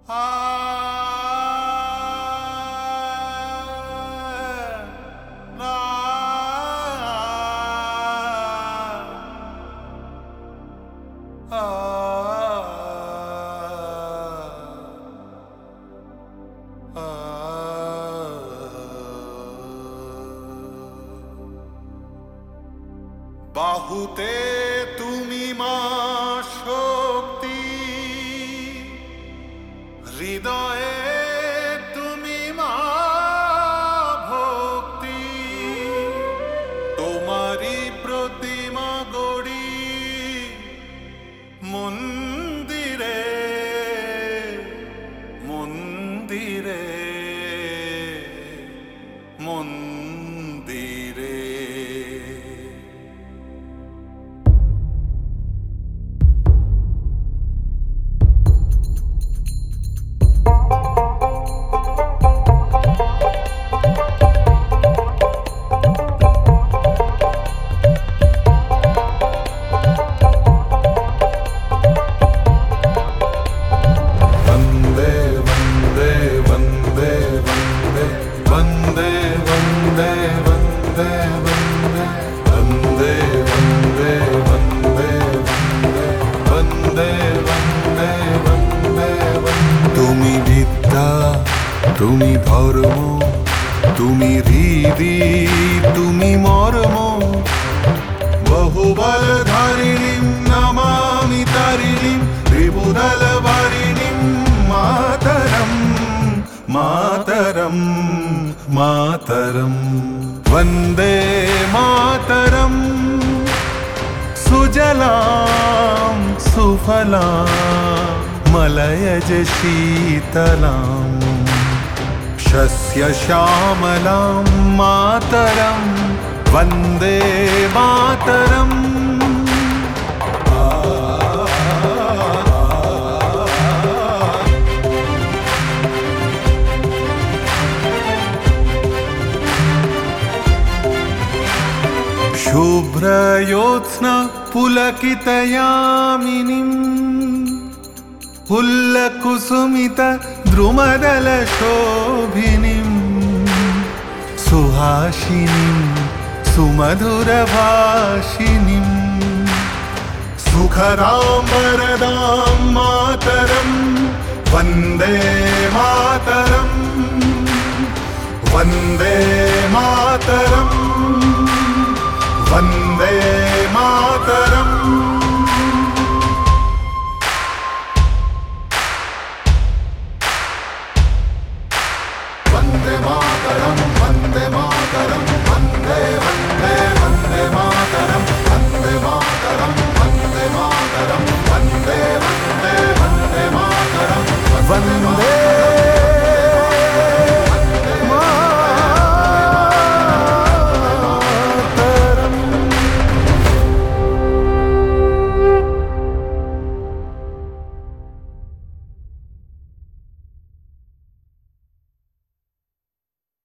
বাহুতে তুমি মা শক্তি, হৃদয়ে তুমি মা ভক্তি। তোমারি প্রতিমা গড়ি মন্দিরে মন্দিরে মন্দিরে। তুমি বিদ্যা, তুমি ধর্ম, তুমি হৃদি, তুমি মর্ম। বহুবলধারিণীম নমামি তারিণীম, ত্রিপুদলভারিণীম মাতরম মাতরম মাতরম। वन्दे मातरम। सुजलां सुफलां मलयज शीतलां, शस्यश्यामलां मातरं वन्दे मातरम्। शुभ्रयोत्स्ना पुलकितयामिनीं, पुल्लकुसुमित द्रुमदलशोभिनीं, सुहासिनीं सुमधुरभाषिणीं, सुखदां वरदां मातरं वन्दे मातरं वन्दे मातरम् वन्दे मातरम्।